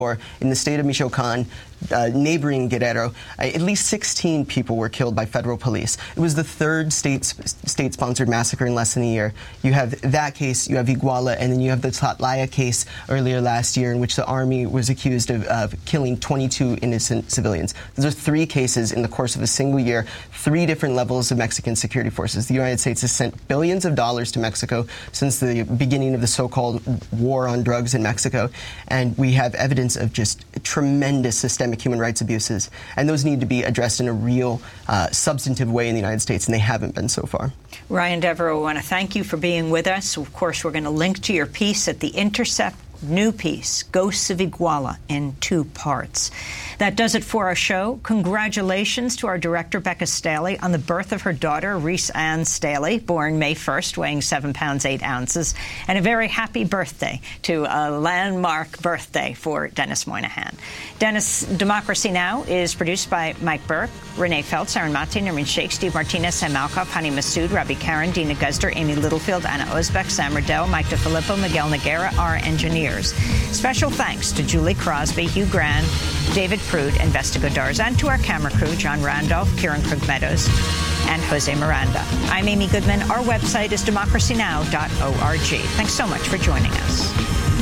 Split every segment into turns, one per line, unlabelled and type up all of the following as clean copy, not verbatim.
in the state of Michoacan, neighboring Guerrero, at least 16 people were killed by federal police. It was the third state-sponsored massacre in less than a year. You have that case, you have Iguala, and then you have the Tlatlaya case earlier last year in which the army was accused of killing 22 innocent civilians. Those are three cases in the course of a single year, three different levels of Mexican security forces. The United States has sent billions of dollars to Mexico since the beginning of the so-called war on drugs in Mexico, and we have evidence of just tremendous systemic human rights abuses, and those need to be addressed in a real, substantive way in the United States, and they haven't been so far.
Ryan Devereaux, I want to thank you for being with us. Of course, we're going to link to your piece at The Intercept, new piece, Ghosts of Iguala, in 2 parts. That does it for our show. Congratulations to our director, Becca Staley, on the birth of her daughter, Reese Ann Staley, born May 1st, weighing 7 pounds, 8 ounces. And a very happy birthday to a landmark birthday for Dennis Moynihan. Dennis, Democracy Now! Is produced by Mike Burke, Renee Feltz, Aaron Mate, Nermin Sheikh, Steve Martinez, Sam Malkoff, Hani Massoud, Robbie Karen, Dina Guzder, Amy Littlefield, Anna Osbeck, Sam Riddell, Mike DeFilippo, Miguel Noguera, our engineers. Special thanks to Julie Crosby, Hugh Grant, David Prude, and Vesta Godarza, and to our camera crew, John Randolph, Kieran Krug-Meadows, and Jose Miranda. I'm Amy Goodman. Our website is democracynow.org. Thanks so much for joining us.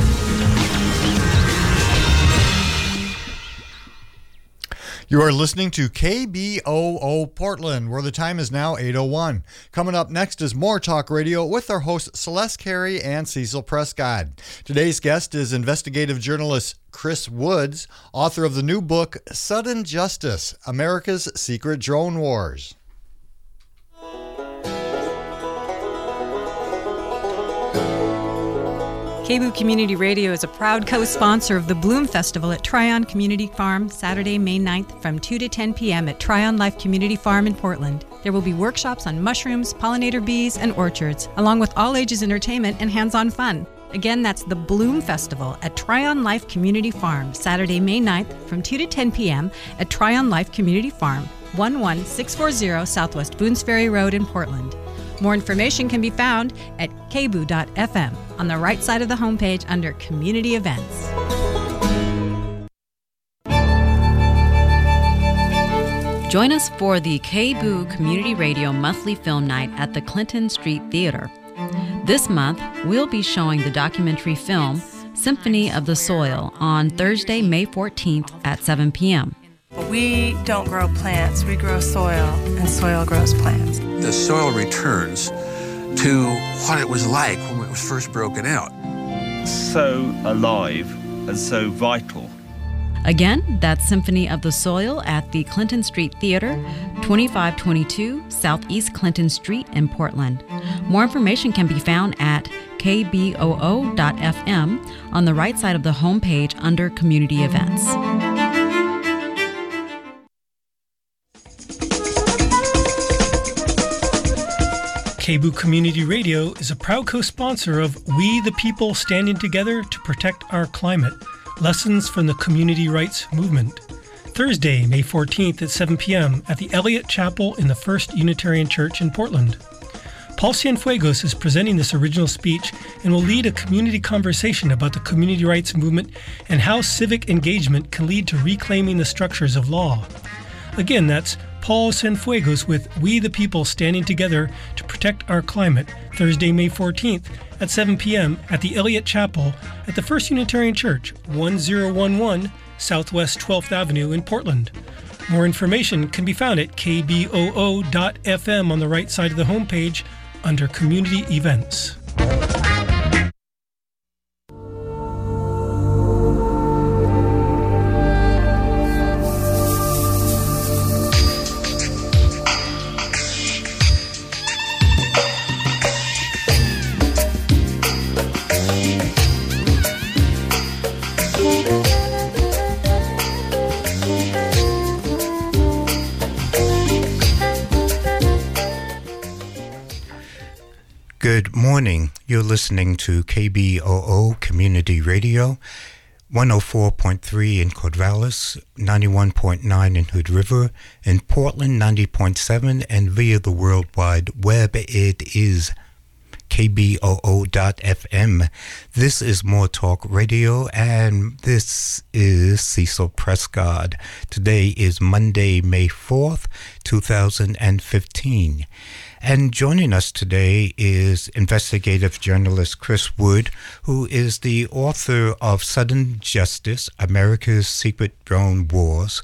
You are listening to KBOO Portland, where the time is now 8:01. Coming up next is more talk radio with our hosts Celeste Carey and Cecil Prescott. Today's guest is investigative journalist Chris Woods, author of the new book Sudden Justice: America's Secret Drone Wars.
KBOO Community Radio is a proud co-sponsor of the Bloom Festival at Tryon Community Farm, Saturday, May 9th from 2 to 10 p.m. at Tryon Life Community Farm in Portland. There will be workshops on mushrooms, pollinator bees, and orchards, along with all-ages entertainment and hands-on fun. Again, that's the Bloom Festival at Tryon Life Community Farm, Saturday, May 9th from 2 to 10 p.m. at Tryon Life Community Farm, 11640 Southwest Boones Ferry Road in Portland. More information can be found at kboo.fm on the right side of the homepage under Community Events.
Join us for the KBOO Community Radio Monthly Film Night at the Clinton Street Theater. This month, we'll be showing the documentary film Symphony of the Soil on Thursday, May 14th at 7 p.m.
We don't grow plants, we grow soil, and soil grows plants.
The soil returns to what it was like when it was first broken out.
So alive and so vital.
Again, that's Symphony of the Soil at the Clinton Street Theater, 2522 Southeast Clinton Street in Portland. More information can be found at kboo.fm on the right side of the homepage under Community Events.
KBOO Community Radio is a proud co-sponsor of We the People Standing Together to Protect Our Climate, Lessons from the Community Rights Movement. Thursday, May 14th at 7 p.m. at the Elliott Chapel in the First Unitarian Church in Portland. Paul Cienfuegos is presenting this original speech and will lead a community conversation about the community rights movement and how civic engagement can lead to reclaiming the structures of law. Again, that's Paul Cienfuegos with We the People Standing Together to Protect Our Climate, Thursday, May 14th at 7 p.m. at the Elliott Chapel at the First Unitarian Church, 1011 Southwest 12th Avenue in Portland. More information can be found at kboo.fm on the right side of the homepage under Community Events.
Good morning. You're listening to KBOO Community Radio, 104.3 in Corvallis, 91.9 in Hood River, in Portland, 90.7, and via the World Wide Web, it is KBOO.FM. This is More Talk Radio, and this is Cecil Prescott. Today is Monday, May 4th, 2015. And joining us today is investigative journalist Chris Wood, who is the author of Sudden Justice, America's Secret Drone Wars.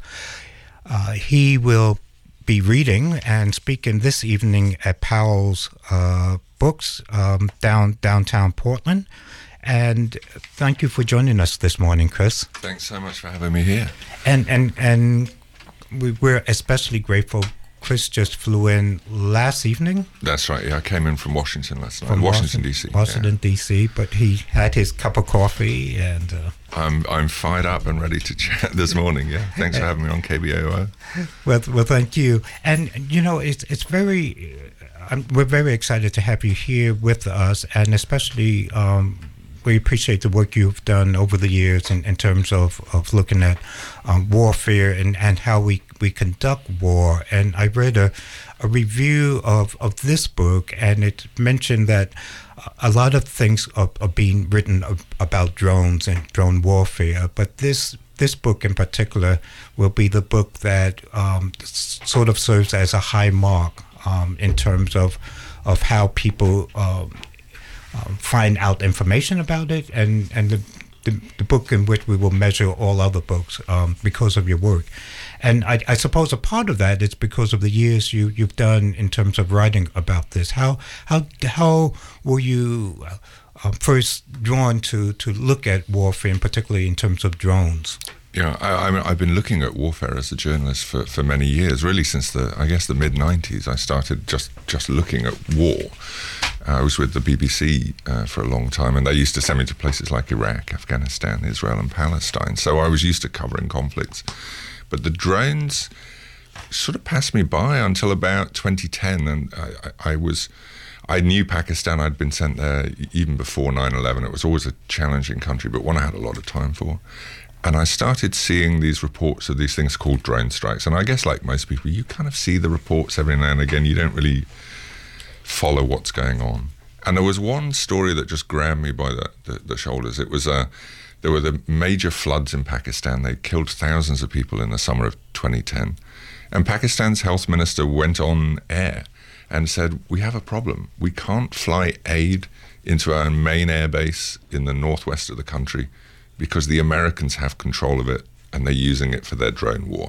He will be reading and speaking this evening at Powell's Books downtown Portland. And thank you for joining us this morning, Chris.
Thanks so much for having me here.
And we're especially grateful. Chris just flew in last evening.
That's right. Yeah, I came in from Washington last night. Washington D.C.
Washington D.C. But he had his cup of coffee, and
I'm fired up and ready to chat this morning. Yeah, thanks for having me on KBOO.
Well, thank you. And you know, it's very. We're very excited to have you here with us, and especially. We appreciate the work you've done over the years in terms of looking at warfare and how we conduct war. And I read a review of this book, and it mentioned that a lot of things are being written about drones and drone warfare, but this book in particular will be the book that sort of serves as a high mark in terms of how people find out information about it, and the book in which we will measure all other books because of your work. And I suppose a part of that is because of the years you've done in terms of writing about this. How were you first drawn to look at warfare, and particularly in terms of drones?
Yeah, I've been looking at warfare as a journalist for many years, really since the mid-90s. I started just looking at war. I was with the BBC for a long time, and they used to send me to places like Iraq, Afghanistan, Israel, and Palestine. So I was used to covering conflicts. But the drones sort of passed me by until about 2010, and I knew Pakistan. I'd been sent there even before 9/11. It was always a challenging country, but one I had a lot of time for. And I started seeing these reports of these things called drone strikes. And I guess like most people, you kind of see the reports every now and again. You don't really follow what's going on. And there was one story that just grabbed me by the shoulders. It was there were the major floods in Pakistan. They killed thousands of people in the summer of 2010. And Pakistan's health minister went on air and said, we have a problem. We can't fly aid into our main air base in the northwest of the country because the Americans have control of it and they're using it for their drone war.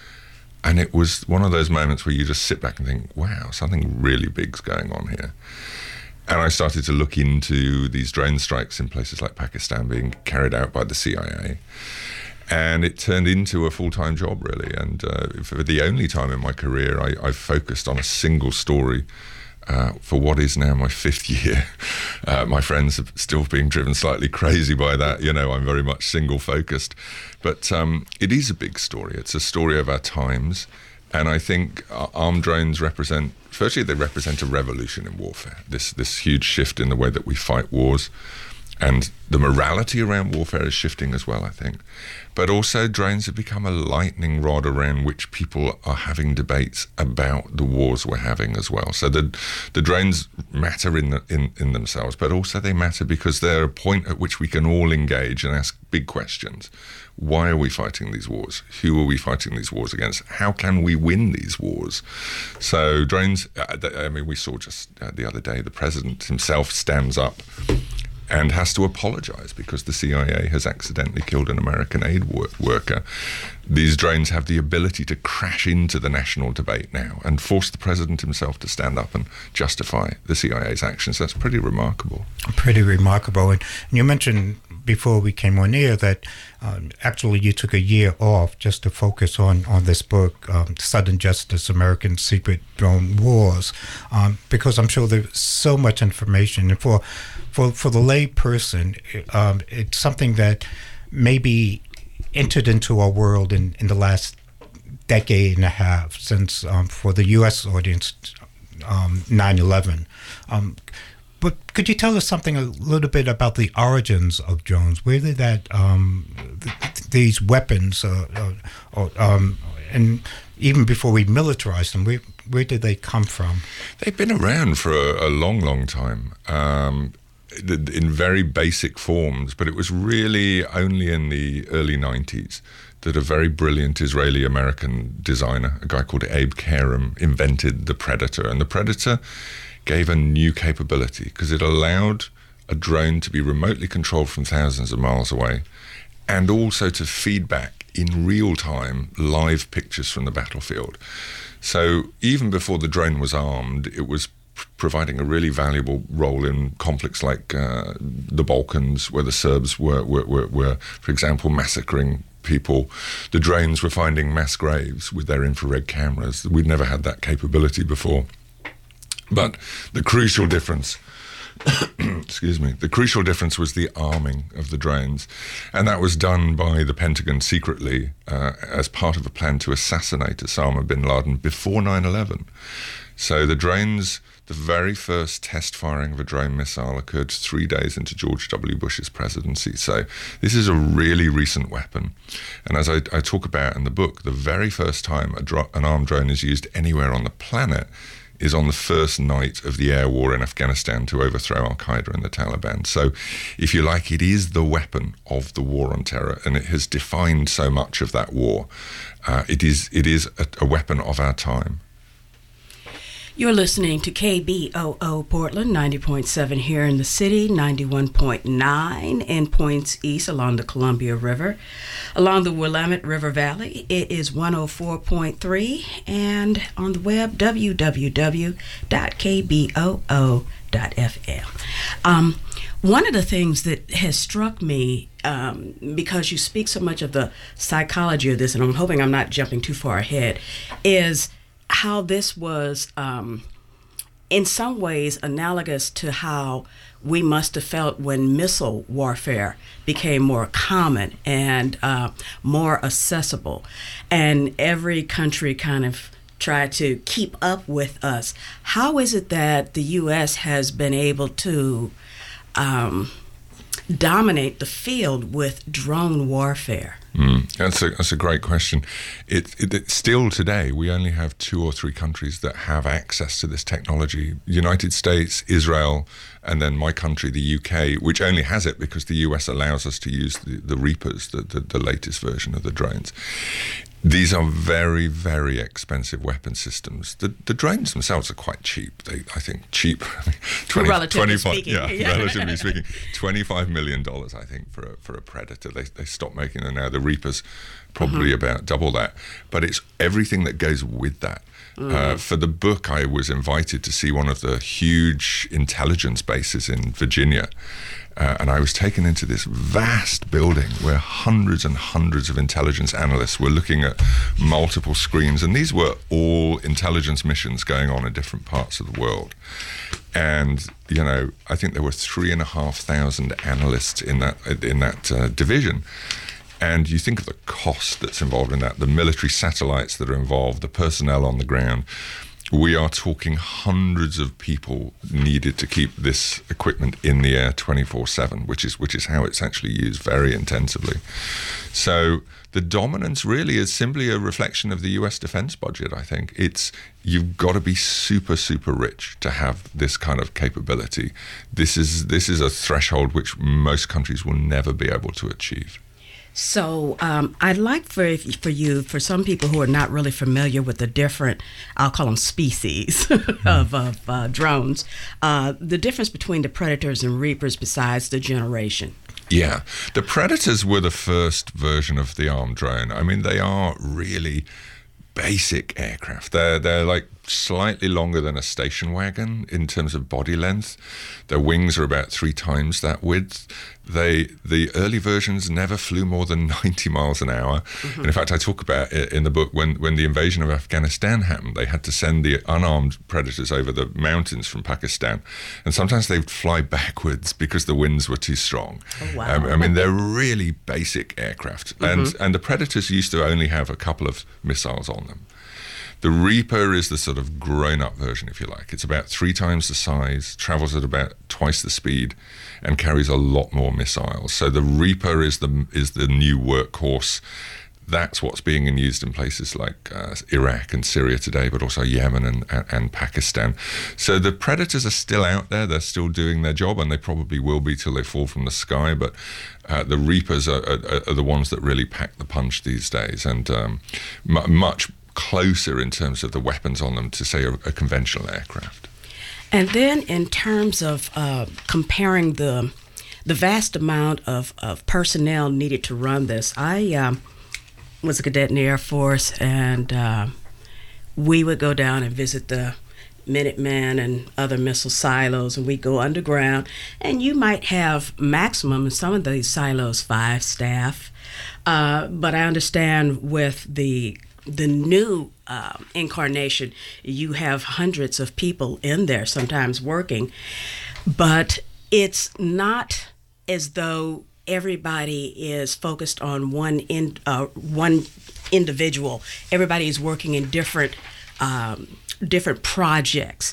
And it was one of those moments where you just sit back and think, wow, something really big's going on here. And I started to look into these drone strikes in places like Pakistan being carried out by the CIA. And it turned into a full-time job, really. And for the only time in my career, I focused on a single story for what is now my fifth year. My friends are still being driven slightly crazy by that. You know, I'm very much single-focused. But it is a big story. It's a story of our times. And I think armed drones represent, firstly, they represent a revolution in warfare, this huge shift in the way that we fight wars. And the morality around warfare is shifting as well, I think. But also drones have become a lightning rod around which people are having debates about the wars we're having as well. So the drones matter in themselves, but also they matter because they're a point at which we can all engage and ask big questions. Why are we fighting these wars? Who are we fighting these wars against? How can we win these wars? So drones, I mean, we saw just the other day, the president himself stands up and has to apologize because the CIA has accidentally killed an American aid worker. These drones have the ability to crash into the national debate now and force the president himself to stand up and justify the CIA's actions. That's pretty remarkable.
Pretty remarkable. And you mentioned before we came on air that actually you took a year off just to focus on this book, Sudden Justice, American Secret Drone Wars, because I'm sure there's so much information. And for the lay person, it's something that maybe entered into our world in the last decade and a half since, for the U.S. audience, 9/11. But could you tell us something a little bit about the origins of drones? Where did that these weapons and even before we militarized them, where did they come from?
They've been around for a long, long time. In very basic forms, but it was really only in the early 90s that a very brilliant Israeli-American designer, a guy called Abe Karam, invented the Predator. And the Predator gave a new capability because it allowed a drone to be remotely controlled from thousands of miles away and also to feed back in real time live pictures from the battlefield. So even before the drone was armed, it was providing a really valuable role in conflicts like the Balkans, where the Serbs were, for example, massacring people. The drones were finding mass graves with their infrared cameras. We'd never had that capability before. But the crucial difference, excuse me, the crucial difference was the arming of the drones. And that was done by the Pentagon secretly as part of a plan to assassinate Osama bin Laden before 9/11. So the drones, the very first test firing of a drone missile occurred 3 days into George W. Bush's presidency. So this is a really recent weapon. And as I talk about in the book, the very first time an armed drone is used anywhere on the planet is on the first night of the air war in Afghanistan to overthrow Al-Qaeda and the Taliban. So, if you like, it is the weapon of the war on terror, and it has defined so much of that war. It is a weapon of our time.
You're listening to KBOO Portland, 90.7 here in the city, 91.9 in points east along the Columbia River. Along the Willamette River Valley, it is 104.3, and on the web, www.kboo.fm. One of the things that has struck me, because you speak so much of the psychology of this, and I'm hoping I'm not jumping too far ahead, is how this was, in some ways, analogous to how we must have felt when missile warfare became more common and more accessible. And every country kind of tried to keep up with us. How is it that the U.S. has been able to dominate the field with drone warfare?
That's a great question. It still today, we only have 2 or 3 countries that have access to this technology. United States, Israel, and then my country, the UK, which only has it because the US allows us to use the Reapers, the latest version of the drones. These are very, very expensive weapon systems. The drones themselves are quite cheap. I think cheap.
Relatively speaking.
Yeah, relatively speaking. $25 million, I think, for a Predator. They stopped making them now. The Reapers probably about double that. But it's everything that goes with that. For the book, I was invited to see one of the huge intelligence bases in Virginia. And I was taken into this vast building where hundreds and hundreds of intelligence analysts were looking at multiple screens. And these were all intelligence missions going on in different parts of the world. And, I think there were 3,500 analysts in that division. And you think of the cost that's involved in that, the military satellites that are involved, the personnel on the ground. We are talking hundreds of people needed to keep this equipment in the air 24/7, which is how it's actually used very intensively. So the dominance really is simply a reflection of the US defense budget, I think. You've got to be super, super rich to have this kind of capability. This is a threshold which most countries will never be able to achieve.
So I'd like for some people who are not really familiar with the different, I'll call them species of drones, the difference between the Predators and Reapers besides the generation.
Yeah, the Predators were the first version of the armed drone. I mean, they are really basic aircraft. They're like slightly longer than a station wagon in terms of body length. Their wings are about 3 times that width. The early versions never flew more than 90 miles an hour. And in fact, I talk about it in the book when the invasion of Afghanistan happened, they had to send the unarmed Predators over the mountains from Pakistan. And sometimes they'd fly backwards because the winds were too strong.
Oh, wow.
I mean, they're really basic aircraft. And the Predators used to only have a couple of missiles on them. The Reaper is the sort of grown-up version, if you like. It's about 3 times the size, travels at about twice the speed, and carries a lot more missiles. So the Reaper is the new workhorse. that's what's being used in places like Iraq and Syria today, but also Yemen and Pakistan. So the predators are still out there. They're still doing their job, and they probably will be till they fall from the sky. But the Reapers are the ones that really pack the punch these days, and much closer in terms of the weapons on them to, say, a conventional aircraft.
And then in terms of comparing the vast amount of personnel needed to run this, I was a cadet in the Air Force, and we would go down and visit the Minuteman and other missile silos, and we'd go underground, and you might have maximum in some of these silos 5 staff. But I understand with the new incarnation, you have hundreds of people in there sometimes working, but it's not as though everybody is focused on one individual. Everybody is working in different projects.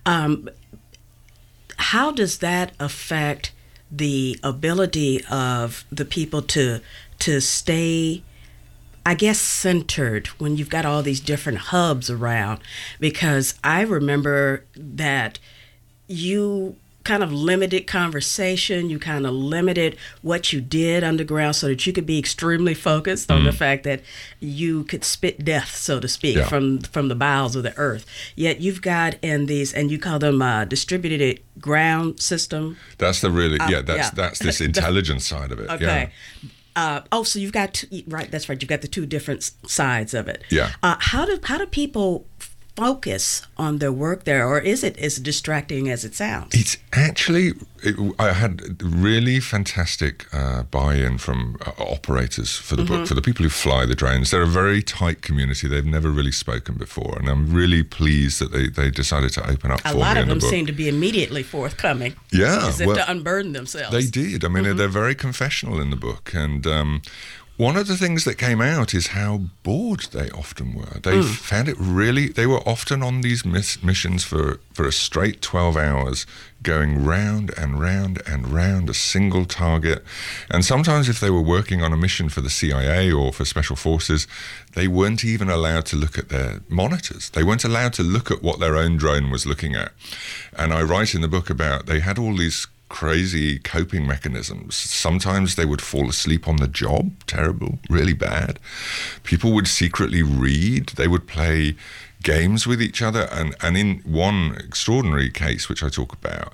How does that affect the ability of the people to stay, I guess, centered when you've got all these different hubs around? Because I remember that you kind of limited conversation, you kind of limited what you did underground so that you could be extremely focused on the fact that you could spit death, so to speak, from the bowels of the earth. Yet you've got in these, and you call them distributed ground system.
That's the really, that's this intelligence side of it.
Okay. So you've got right. That's right. You've got the two different sides of it.
Yeah.
How do people focus on their work there, or is it as distracting as it sounds?
It's actually, I had really fantastic buy-in from operators for the book, for the people who fly the drones. They're a very tight community. They've never really spoken before, and I'm really pleased that they decided to open up for me in the book. A lot of them
seem to be immediately forthcoming.
Yeah.
As if to unburden themselves.
They did. I mean, they're very confessional in the book, and one of the things that came out is how bored they often were. They found it really, they were often on these missions for a straight 12 hours, going round and round and round a single target. And sometimes if they were working on a mission for the CIA or for Special Forces, they weren't even allowed to look at their monitors. They weren't allowed to look at what their own drone was looking at. And I write in the book about, they had all these crazy coping mechanisms. Sometimes they would fall asleep on the job, terrible, really bad. People would secretly read. They would play games with each other. And in one extraordinary case, which I talk about,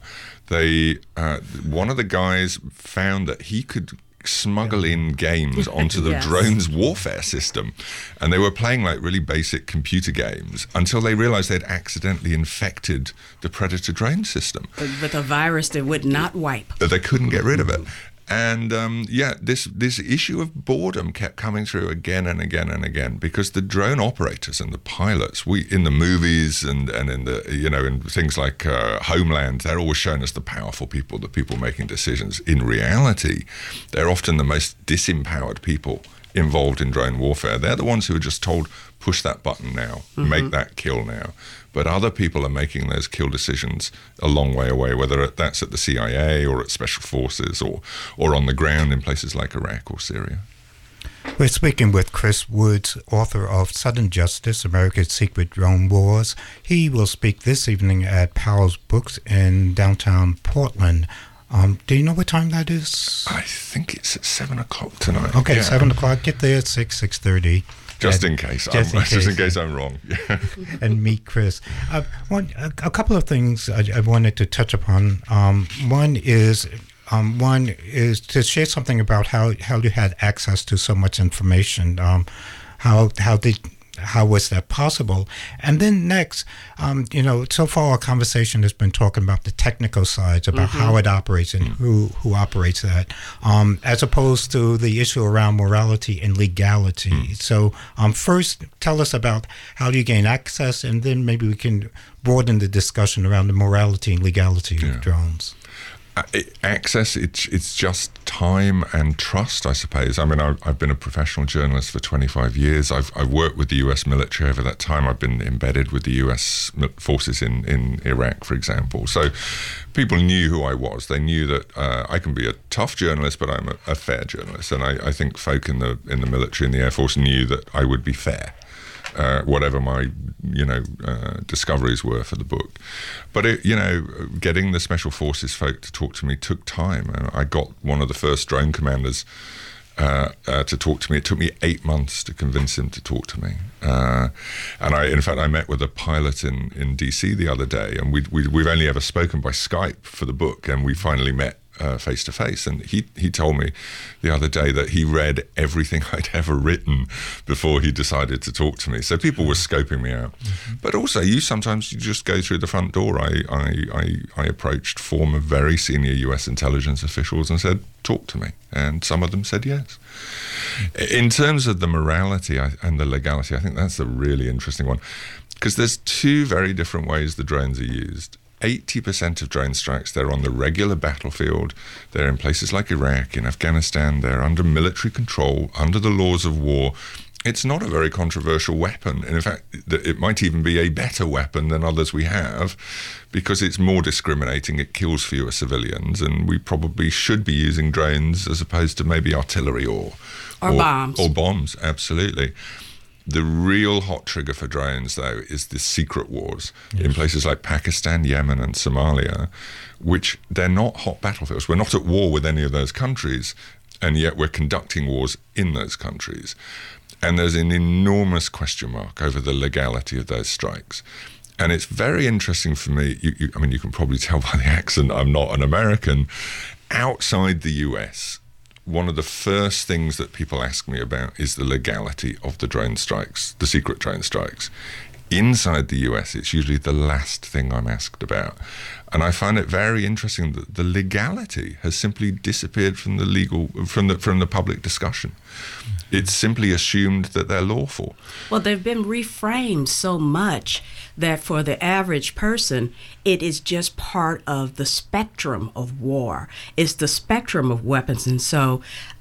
one of the guys found that he could smuggle in games onto the drone's warfare system, and they were playing like really basic computer games until they realized they'd accidentally infected the Predator drone system
with a virus that would not wipe.
They couldn't get rid of it. And this issue of boredom kept coming through again and again and again, because the drone operators and the pilots, in the movies and in the in things like Homeland, they're always shown as the powerful people, the people making decisions. In reality, they're often the most disempowered people involved in drone warfare. They're the ones who are just told, push that button now, make that kill now. But other people are making those kill decisions a long way away, whether that's at the CIA or at Special Forces or on the ground in places like Iraq or Syria.
We're speaking with Chris Woods, author of Sudden Justice, America's Secret Drone Wars. He will speak this evening at Powell's Books in downtown Portland. Do you know what time that is?
I think it's at 7 o'clock tonight.
Okay, 7 o'clock. Get there at 6:30.
Just in case I'm wrong.
And meet Chris. A couple of things I wanted to touch upon. One is to share something about how you had access to so much information. How was that possible? And then next, so far our conversation has been talking about the technical sides, about how it operates and who operates that, as opposed to the issue around morality and legality. So first, tell us about how do you gain access, and then maybe we can broaden the discussion around the morality and legality of drones.
Access, it's just time and trust, I suppose. I mean, I've been a professional journalist for 25 years. I've worked with the US military over that time. I've been embedded with the US forces in Iraq, for example. So people knew who I was. They knew that I can be a tough journalist, but I'm a fair journalist. And I think folk in the military and the Air Force knew that I would be fair. Whatever my, discoveries were for the book. But, getting the Special Forces folk to talk to me took time. I got one of the first drone commanders to talk to me. It took me 8 months to convince him to talk to me. And I met with a pilot in DC the other day, and we've only ever spoken by Skype for the book, and we finally met face to face, and he told me the other day that he read everything I'd ever written before he decided to talk to me. So people were scoping me out. Mm-hmm. But also, you just go through the front door. I approached former very senior US intelligence officials and said, talk to me, and some of them said yes. In terms of the morality and the legality, I think that's a really interesting one, because there's two very different ways the drones are used. 80% of drone strikes, they're on the regular battlefield. They're in places like Iraq, in Afghanistan. They're under military control, under the laws of war. It's not a very controversial weapon. And in fact, it might even be a better weapon than others we have, because it's more discriminating. It kills fewer civilians, and we probably should be using drones as opposed to maybe artillery or
bombs.
Or bombs, absolutely. The real hot trigger for drones, though, is the secret wars in places like Pakistan, Yemen, and Somalia, which they're not hot battlefields. We're not at war with any of those countries, and yet we're conducting wars in those countries. And there's an enormous question mark over the legality of those strikes. And it's very interesting for me. You can probably tell by the accent I'm not an American. Outside the US, one of the first things that people ask me about is the legality of the drone strikes, the secret drone strikes. Inside the US, it's usually the last thing I'm asked about. And I find it very interesting that the legality has simply disappeared from the public discussion. It's simply assumed that they're lawful.
Well, they've been reframed so much that for the average person, it is just part of the spectrum of war. It's the spectrum of weapons. And so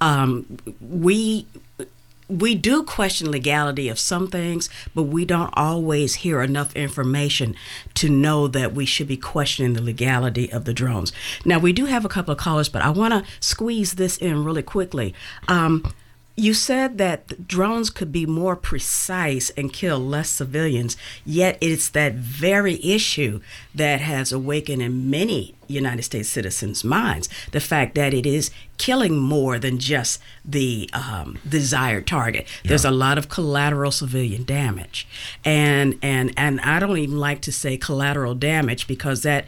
we do question legality of some things, but we don't always hear enough information to know that we should be questioning the legality of the drones. Now, we do have a couple of callers, but I want to squeeze this in really quickly. You said that drones could be more precise and kill less civilians, yet it's that very issue that has awakened in many United States citizens' minds, the fact that it is killing more than just the desired target. Yeah. There's a lot of collateral civilian damage. And I don't even like to say collateral damage, because it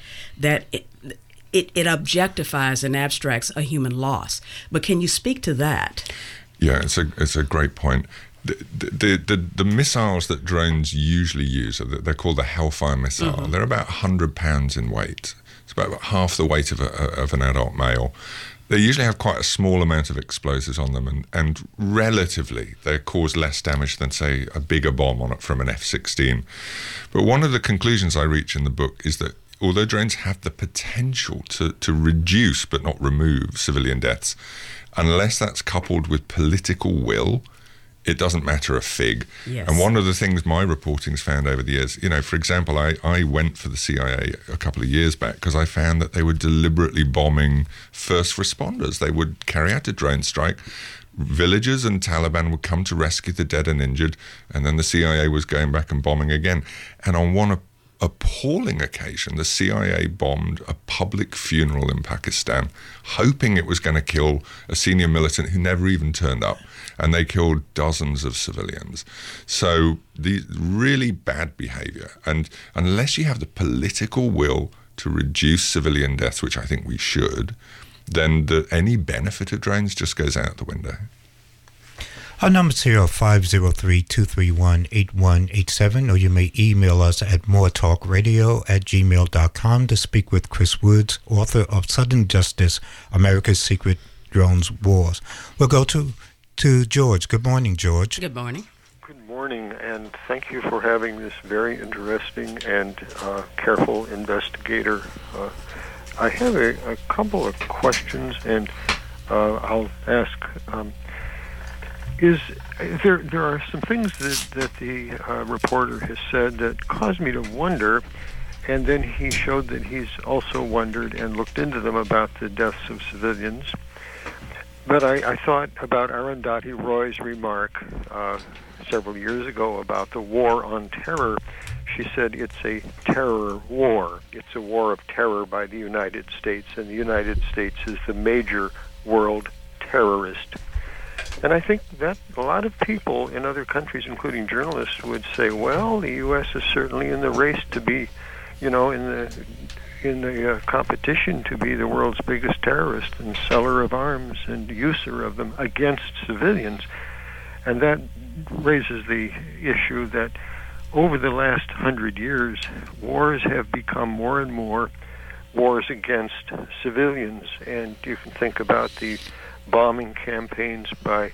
objectifies and abstracts a human loss. But can you speak to that?
Yeah, it's a great point. The missiles that drones usually use, they're called the Hellfire missile. Mm-hmm. They're about 100 pounds in weight. It's about half the weight of an adult male. They usually have quite a small amount of explosives on them, and relatively they cause less damage than, say, a bigger bomb from an F-16. But one of the conclusions I reach in the book is that although drones have the potential to reduce but not remove civilian deaths, unless that's coupled with political will, it doesn't matter a fig. Yes. And one of the things my reporting's found over the years, for example, I went for the CIA a couple of years back because I found that they were deliberately bombing first responders. They would carry out a drone strike. Villagers and Taliban would come to rescue the dead and injured, and then the CIA was going back and bombing again. And on one appalling occasion, the CIA bombed a public funeral in Pakistan, hoping it was going to kill a senior militant who never even turned up, and they killed dozens of civilians. So the really bad behavior, and unless you have the political will to reduce civilian deaths, which I think we should, then any benefit of drones just goes out the window.
Our numbers here are 503-231-8187, or you may email us at moretalkradio@gmail.com to speak with Chris Woods, author of Sudden Justice, America's Secret Drones Wars. We'll go to George. Good morning, George.
Good morning.
Good morning, and thank you for having this very interesting and careful investigator I have a couple of questions, and I'll ask. There are some things that the reporter has said that caused me to wonder, and then he showed that he's also wondered and looked into them about the deaths of civilians. But I thought about Arundhati Roy's remark several years ago about the war on terror. She said it's a terror war. It's a war of terror by the United States, and the United States is the major world terrorist. And I think that a lot of people in other countries, including journalists, would say, well, the U.S. is certainly in the race to be, in the competition to be the world's biggest terrorist and seller of arms and user of them against civilians. And that raises the issue that over the last 100 years, wars have become more and more wars against civilians. And you can think about the bombing campaigns by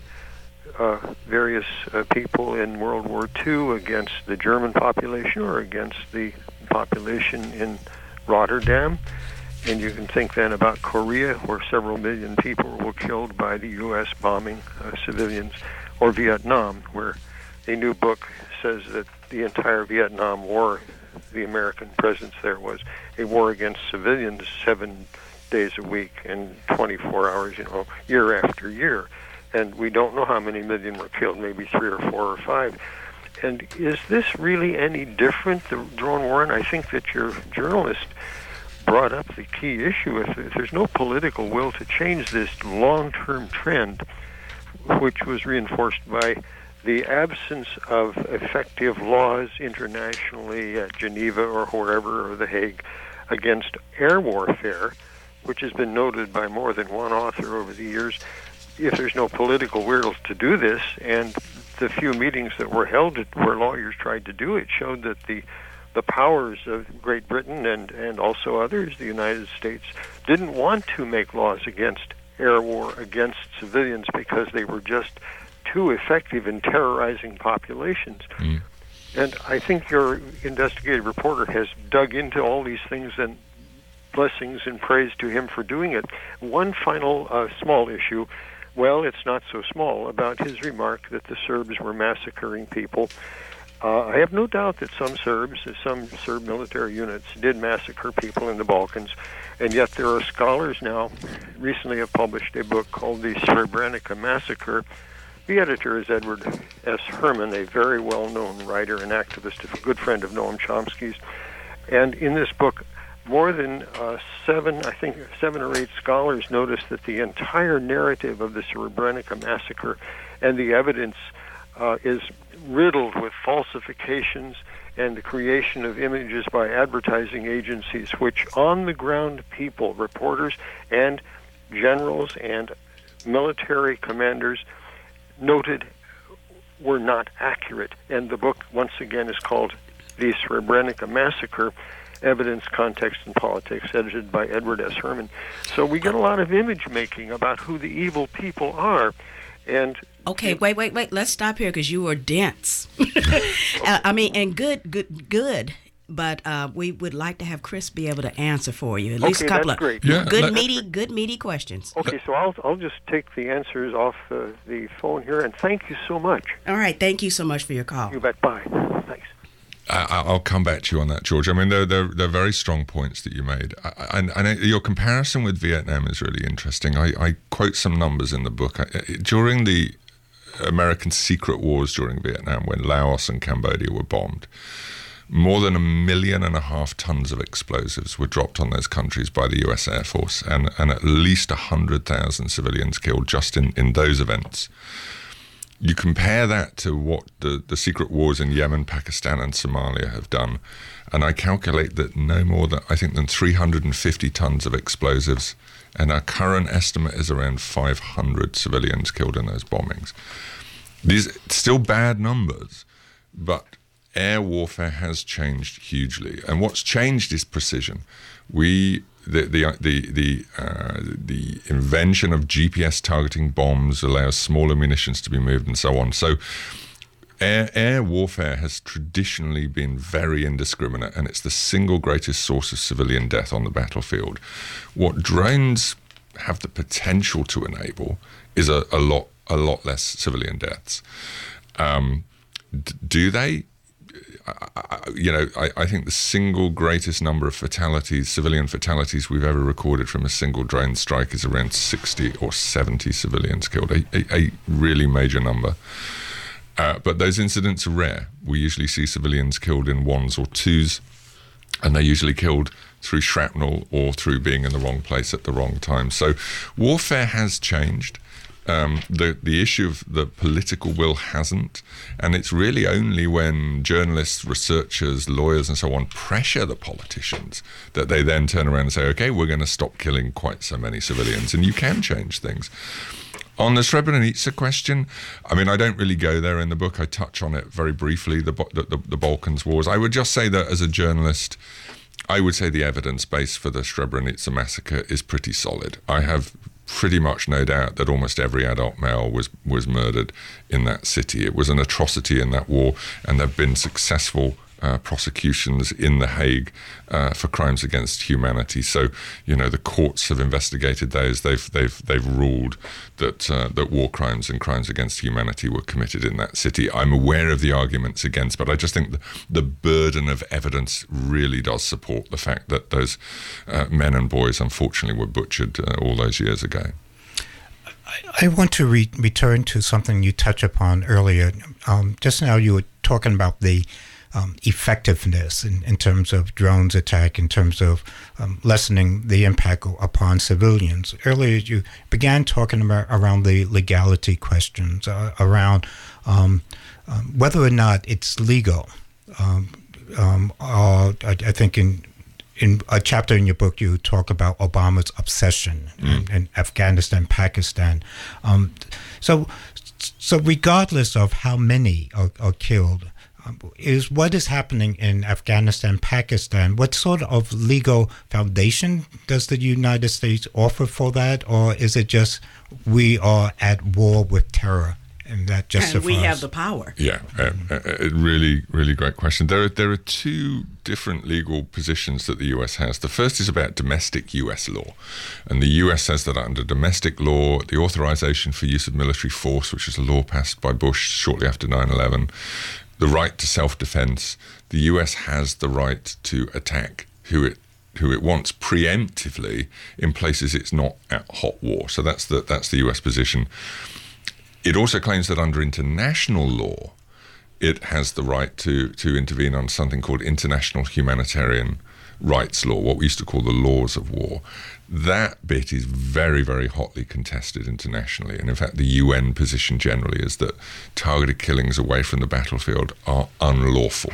various people in World War II against the German population or against the population in Rotterdam. And you can think then about Korea, where several million people were killed by the U.S. bombing civilians, or Vietnam, where a new book says that the entire Vietnam War, the American presence there, was a war against civilians 7 days a week and 24 hours, year after year. And we don't know how many million were killed, maybe 3 or 4 or 5. And is this really any different, the drone war? And I think that your journalist brought up the key issue. If there's no political will to change this long-term trend, which was reinforced by the absence of effective laws internationally at Geneva or wherever, or The Hague, against air warfare, which has been noted by more than one author over the years, if there's no political will to do this, and the few meetings that were held where lawyers tried to do it showed that the powers of Great Britain and also others, the United States, didn't want to make laws against air war against civilians because they were just too effective in terrorizing populations. And I think your investigative reporter has dug into all these things, and blessings and praise to him for doing it. One final small issue, well, it's not so small, about his remark that the Serbs were massacring people. I have no doubt that some Serb military units did massacre people in the Balkans, and yet there are scholars now, recently have published a book called The Srebrenica Massacre. The editor is Edward S. Herman, a very well-known writer and activist, a good friend of Noam Chomsky's. And in this book, more than 7 or 8 scholars noticed that the entire narrative of the Srebrenica massacre and the evidence is riddled with falsifications and the creation of images by advertising agencies, which on-the-ground people, reporters and generals and military commanders, noted were not accurate. And the book, once again, is called The Srebrenica Massacre, Evidence, Context, and Politics, edited by Edward S. Herman. So we get a lot of image-making about who the evil people are. And
okay, wait. Let's stop here because you were dense. And good. But we would like to have Chris be able to answer for you at least a couple of good meaty questions.
Okay, so I'll just take the answers off the phone here, and thank you so much.
All right, thank you so much for your call.
You bet. Bye. Thanks.
I'll come back to you on that, George. I mean, they're very strong points that you made. And your comparison with Vietnam is really interesting. I quote some numbers in the book. During the American secret wars during Vietnam, when Laos and Cambodia were bombed, more than 1.5 million tons of explosives were dropped on those countries by the U.S. Air Force, and at least 100,000 civilians killed just in those events. You compare that to what the secret wars in Yemen, Pakistan, and Somalia have done, and I calculate that no more than 350 tons of explosives, and our current estimate is around 500 civilians killed in those bombings. These still bad numbers, but air warfare has changed hugely, and what's changed is precision. The invention of GPS targeting bombs allows smaller munitions to be moved and so on. So Air warfare has traditionally been very indiscriminate, and it's the single greatest source of civilian death on the battlefield. What drones have the potential to enable is a lot less civilian deaths. Do they? I think the single greatest number of fatalities, civilian fatalities we've ever recorded from a single drone strike is around 60 or 70 civilians killed, a really major number. But those incidents are rare. We usually see civilians killed in ones or twos, and they're usually killed through shrapnel or through being in the wrong place at the wrong time. So warfare has changed. The issue of the political will hasn't, and it's really only when journalists, researchers, lawyers and so on pressure the politicians that they then turn around and say, okay, we're going to stop killing quite so many civilians, and you can change things. On the Srebrenica question, I mean, I don't really go there in the book. I touch on it very briefly, the Balkans Wars. I would just say that as a journalist, I would say the evidence base for the Srebrenica massacre is pretty solid. I have pretty much no doubt that almost every adult male was murdered in that city. It was an atrocity in that war, and there have been successful prosecutions in The Hague for crimes against humanity. So, the courts have investigated those. They've ruled that war crimes and crimes against humanity were committed in that city. I'm aware of the arguments against, but I just think the burden of evidence really does support the fact that those men and boys, unfortunately, were butchered all those years ago.
I want to return to something you touched upon earlier. Just now you were talking about the effectiveness in terms of drones attack, in terms of lessening the impact upon civilians. Earlier, you began talking about around the legality questions, around whether or not it's legal. I think in a chapter in your book, you talk about Obama's obsession in Afghanistan, Pakistan. So regardless of how many are killed, is what is happening in Afghanistan, Pakistan, what sort of legal foundation does the United States offer for that? Or is it just we are at war with terror and that justifies?
And we have the power.
Yeah, really, really great question. There are two different legal positions that the US has. The first is about domestic US law. And the US says that under domestic law, the authorization for use of military force, which is a law passed by Bush shortly after 9/11, the right to self-defense, the US has the right to attack who it wants preemptively in places it's not at hot war. So that's the US position. It also claims that under international law, it has the right to intervene on something called international humanitarian rights law, what we used to call the laws of war. That bit is very, very hotly contested internationally. And in fact, the UN position generally is that targeted killings away from the battlefield are unlawful.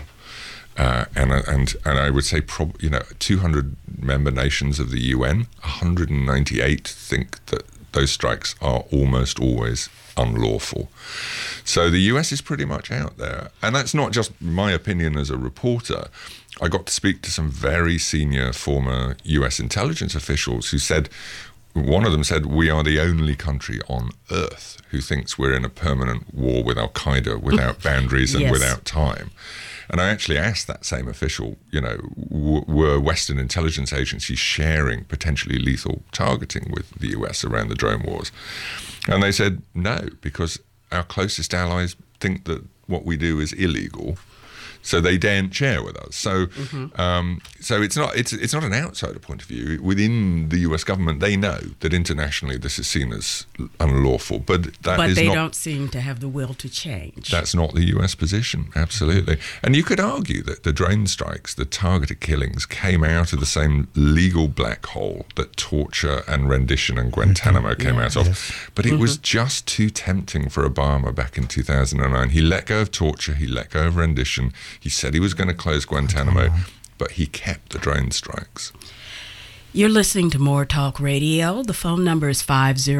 And I would say 200 member nations of the UN, 198 think that those strikes are almost always unlawful. So the US is pretty much out there. And that's not just my opinion as a reporter. I got to speak to some very senior former US intelligence officials who said, one of them said, we are the only country on earth who thinks we're in a permanent war with Al-Qaeda without boundaries and without time. And I actually asked that same official, were Western intelligence agencies sharing potentially lethal targeting with the US around the drone wars? And they said no, because our closest allies think that what we do is illegal, so they daren't share with us. So, so it's not an outsider point of view. Within the U.S. government, they know that internationally this is seen as unlawful, but
they don't seem to have the will to change.
That's not the U.S. position, absolutely. And you could argue that the drone strikes, the targeted killings, came out of the same legal black hole that torture and rendition and Guantanamo came out of. Yes. But it was just too tempting for Obama back in 2009. He let go of torture, he let go of rendition. He said he was going to close Guantanamo, but he kept the drone strikes.
You're listening to More Talk Radio. The phone number is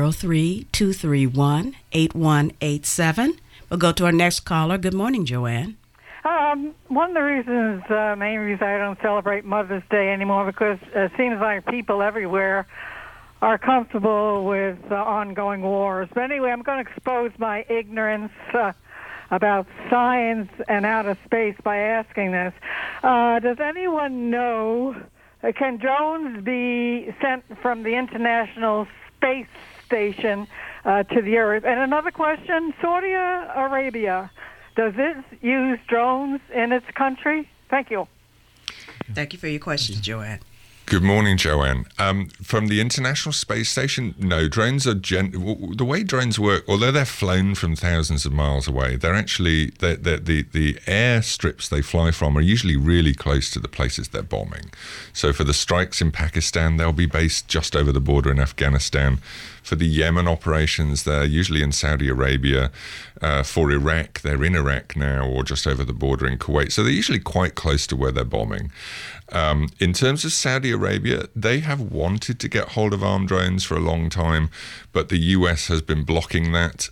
503-231-8187. We'll go to our next caller. Good morning, Joanne.
One of the reasons, main reason I don't celebrate Mother's Day anymore, because it seems like people everywhere are comfortable with ongoing wars. But anyway, I'm going to expose my ignorance. about science and outer space by asking this. Does anyone know, can drones be sent from the International Space Station to the Earth? And another question, Saudi Arabia, does it use drones in its country? Thank you.
Thank you for your questions, Joanne.
Good morning, Joanne. From the International Space Station, no, drones are the way drones work, although they're flown from thousands of miles away, they're actually, the airstrips they fly from are usually really close to the places they're bombing. So for the strikes in Pakistan, they'll be based just over the border in Afghanistan. For the Yemen operations, they're usually in Saudi Arabia. For Iraq, they're in Iraq now or just over the border in Kuwait. So they're usually quite close to where they're bombing. In terms of Saudi Arabia, they have wanted to get hold of armed drones for a long time, but the US has been blocking that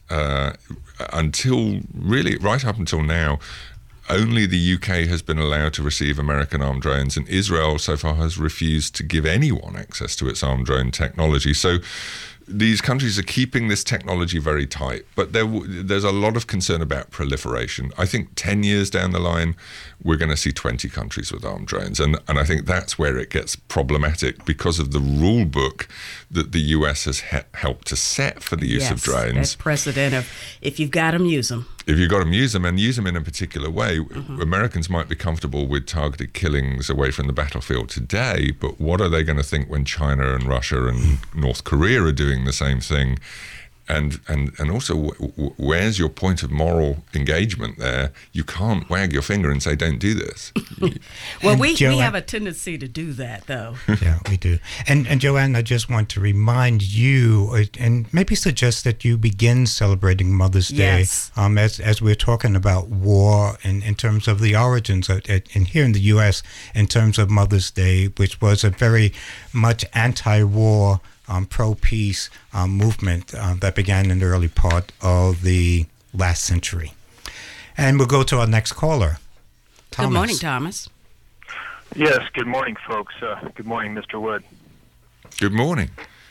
until really right up until now. Only the UK has been allowed to receive American armed drones, and Israel so far has refused to give anyone access to its armed drone technology. So these countries are keeping this technology very tight, but there's a lot of concern about proliferation. I think 10 years down the line, we're going to see 20 countries with armed drones, and I think that's where it gets problematic because of the rule book that the US has helped to set for the use of drones.
That precedent of if you've got them, use them.
If you've got them, use them, and use them in a particular way. Americans might be comfortable with targeted killings away from the battlefield today, but what are they going to think when China and Russia and North Korea are doing the same thing? And also, where's your point of moral engagement there? You can't wag your finger and say, don't do this.
Well, we have a tendency to do that, though.
Yeah, we do. And Joanne, I just want to remind you and maybe suggest that you begin celebrating Mother's Day as we're talking about war in terms of the origins and here in the U.S. in terms of Mother's Day, which was a very much anti-war pro-peace movement that began in the early part of the last century. And we'll go to our next caller, Thomas.
Good morning, Thomas.
Yes, good morning, folks. Good morning, Mr. Wood.
Good morning.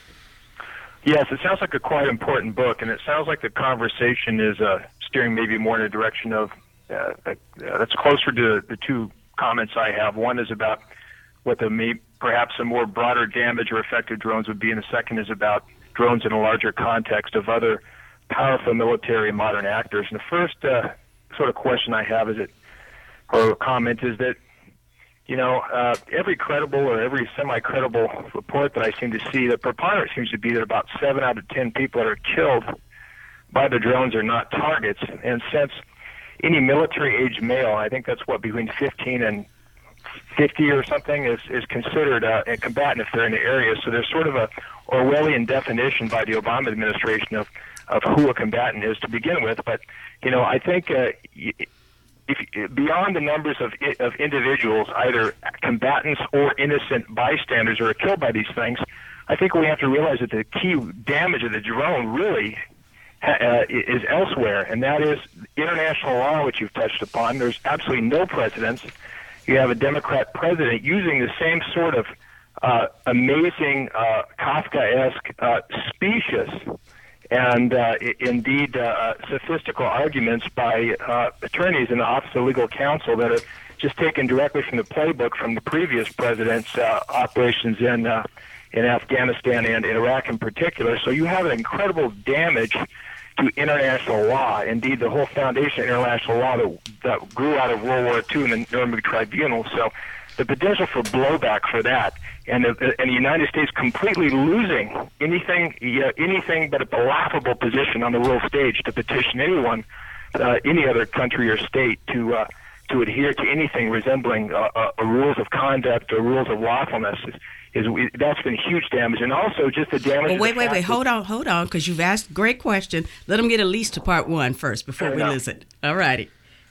Yes, it sounds like a quite important book, and it sounds like the conversation is steering maybe more in a direction of that's closer to the two comments I have. One is about what perhaps a more broader damage or effect of drones would be, and the second is about drones in a larger context of other powerful military and modern actors. And the first sort of question I have or comment is that, every credible or every semi-credible report that I seem to see, the preponderance seems to be that about 7 out of 10 people that are killed by the drones are not targets. And since any military-age male, I think that's between 15 and 50 or something is considered a combatant if they're in the area. So there's sort of a Orwellian definition by the Obama administration of who a combatant is to begin with. But I think if beyond the numbers of individuals, either combatants or innocent bystanders, who are killed by these things, I think we have to realize that the key damage of the drone really is elsewhere, and that is international law, which you've touched upon. There's absolutely no precedence. You have a Democrat president using the same sort of amazing Kafkaesque, specious, and indeed sophistical arguments by attorneys in the Office of Legal Counsel that have just taken directly from the playbook from the previous president's operations in Afghanistan and Iraq in particular. So you have an incredible damage to international law. Indeed, the whole foundation of international law that grew out of World War II and the Nuremberg Tribunal. So the potential for blowback for that, and the United States completely losing anything but a laughable position on the world stage to petition anyone, any other country or state to adhere to anything resembling rules of conduct or rules of lawfulness that's been huge damage. And also just the damage.
Well, wait, hold on, because you've asked a great question. Let them get at least to part one first before we listen. All righty.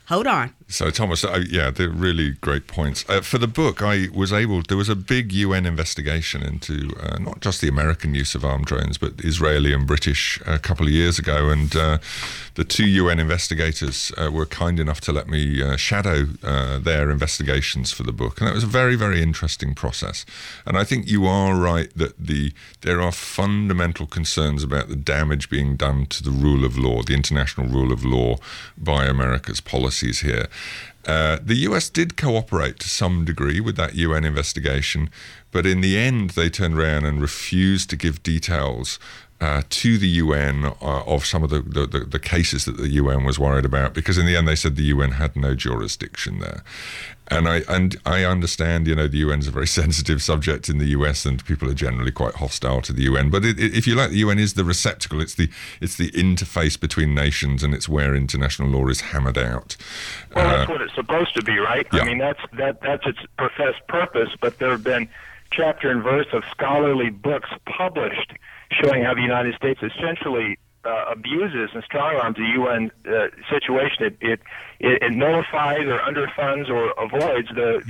Hold on.
So, Thomas, they're really great points. For the book, there was a big UN investigation into not just the American use of armed drones, but Israeli and British a couple of years ago. And the two UN investigators were kind enough to let me shadow their investigations for the book. And that was a very, very interesting process. And I think you are right that there are fundamental concerns about the damage being done to the rule of law, the international rule of law, by America's policies here. The US did cooperate to some degree with that UN investigation, but in the end they turned around and refused to give details to the UN of some of the cases that the UN was worried about, because in the end they said the UN had no jurisdiction there. And I understand, the UN is a very sensitive subject in the US, and people are generally quite hostile to the UN. But if you like, the UN is the receptacle. It's the interface between nations, and it's where international law is hammered out.
Well, that's what it's supposed to be, right?
Yeah.
I mean, that's its professed purpose. But there have been chapter and verse of scholarly books published showing how the United States essentially abuses and strong arms the UN situation. It nullifies or underfunds or avoids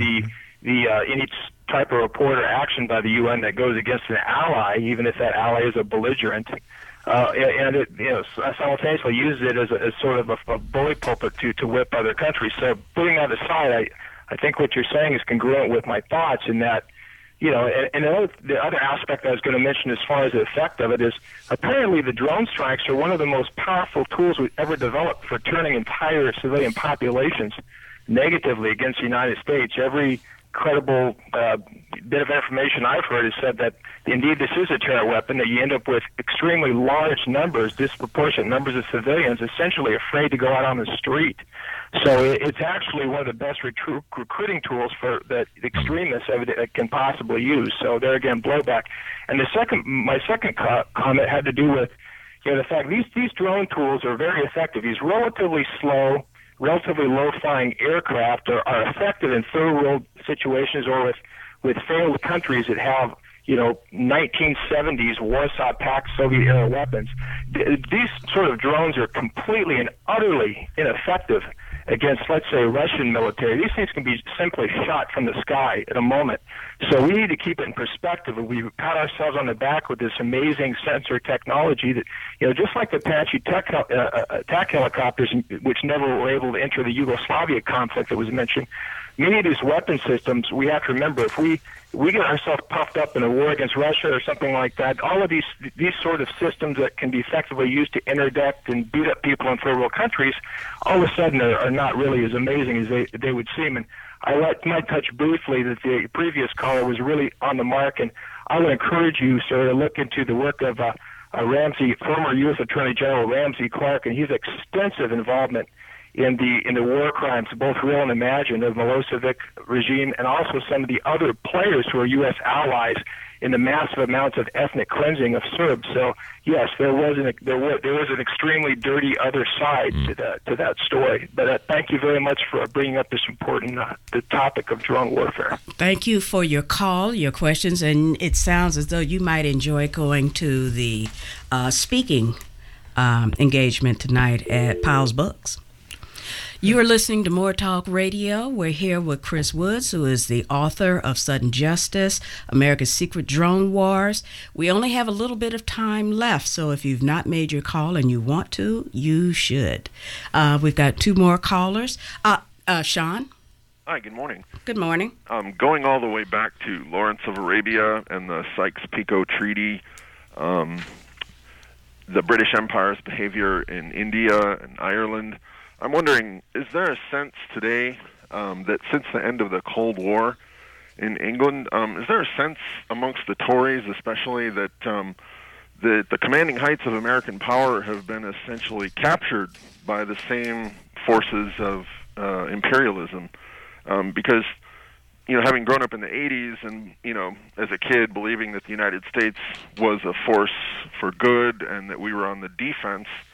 any type of report or action by the UN that goes against an ally, even if that ally is a belligerent. And it simultaneously uses it as sort of a bully pulpit to whip other countries. So putting that aside, I think what you're saying is congruent with my thoughts in that. And the other aspect I was going to mention as far as the effect of it is apparently the drone strikes are one of the most powerful tools we've ever developed for turning entire civilian populations negatively against the United States. Every credible bit of information I've heard has said that indeed this is a terror weapon, that you end up with extremely large numbers, disproportionate numbers of civilians essentially afraid to go out on the street. So it's actually one of the best recruiting tools for that extremists can possibly use. So there again, blowback. And my second comment had to do with the fact these drone tools are very effective. These relatively slow, relatively low-flying aircraft are effective in third world situations or with failed countries that have 1970s Warsaw Pact Soviet-era weapons. These sort of drones are completely and utterly ineffective against, let's say, Russian military. These things can be simply shot from the sky at a moment. So we need to keep it in perspective. We pat ourselves on the back with this amazing sensor technology that, just like the Apache attack helicopters, which never were able to enter the Yugoslavia conflict that was mentioned, many of these weapon systems, we have to remember, if we get ourselves puffed up in a war against Russia or something like that, all of these sort of systems that can be effectively used to interdict and beat up people in third world countries, all of a sudden are not really as amazing as they would seem. And I might touch briefly that the previous caller was really on the mark, and I would encourage you, sir, to look into the work of former U.S. Attorney General Ramsey Clark, and his extensive involvement in the war crimes, both real and imagined, of Milosevic regime, and also some of the other players who are U.S. allies in the massive amounts of ethnic cleansing of Serbs. So yes, there was an extremely dirty other side to that story. But thank you very much for bringing up this important the topic of drone warfare.
Thank you for your call, your questions, and it sounds as though you might enjoy going to the speaking engagement tonight at Powell's Books. You are listening to More Talk Radio. We're here with Chris Woods, who is the author of Sudden Justice, America's Secret Drone Wars. We only have a little bit of time left, so if you've not made your call and you want to, you should. We've got two more callers. Sean?
Hi, good morning.
Good morning.
Going all the way back to Lawrence of Arabia and the Sykes-Picot Treaty, the British Empire's behavior in India and Ireland, I'm wondering, is there a sense today that since the end of the Cold War in England, is there a sense amongst the Tories especially that the commanding heights of American power have been essentially captured by the same forces of imperialism? Because, having grown up in the 80s and, as a kid believing that the United States was a force for good and that we were on the defense,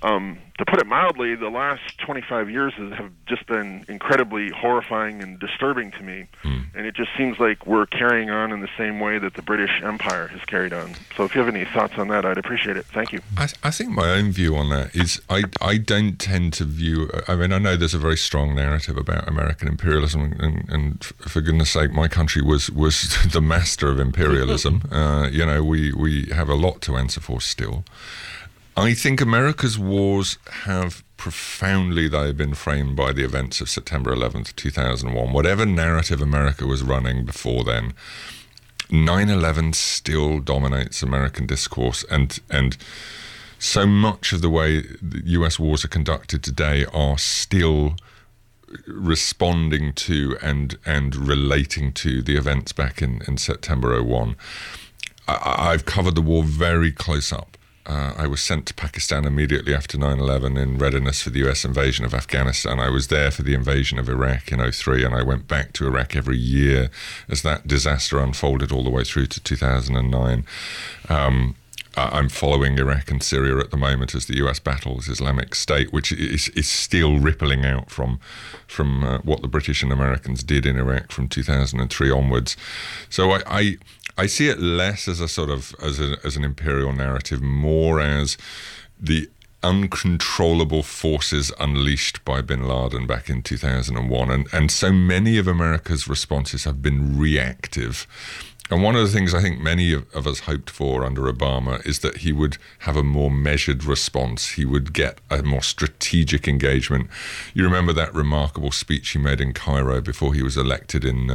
To put it mildly, the last 25 years have just been incredibly horrifying and disturbing to me. And it just seems like we're carrying on in the same way that the British Empire has carried on. So if you have any thoughts on that, I'd appreciate it. Thank you.
I think my own view on that is I don't tend to view... I mean, I know there's a very strong narrative about American imperialism, and for goodness sake, my country was the master of imperialism. We have a lot to answer for still. I think America's wars have profoundly, they've been framed by the events of September 11th, 2001. Whatever narrative America was running before then, 9/11 still dominates American discourse, and so much of the way the US wars are conducted today are still responding to and relating to the events back in September 01. I've covered the war very close up. I was sent to Pakistan immediately after 9/11 in readiness for the US invasion of Afghanistan. I was there for the invasion of Iraq in 03, and I went back to Iraq every year as that disaster unfolded all the way through to 2009. I'm following Iraq and Syria at the moment as the US battles Islamic State, which is still rippling out from what the British and Americans did in Iraq from 2003 onwards. So I see it less as a sort of as an imperial narrative, more as the uncontrollable forces unleashed by bin Laden back in 2001, and so many of America's responses have been reactive. And one of the things I think many of us hoped for under Obama is that he would have a more measured response. He would get a more strategic engagement. You remember that remarkable speech he made in Cairo before he was elected in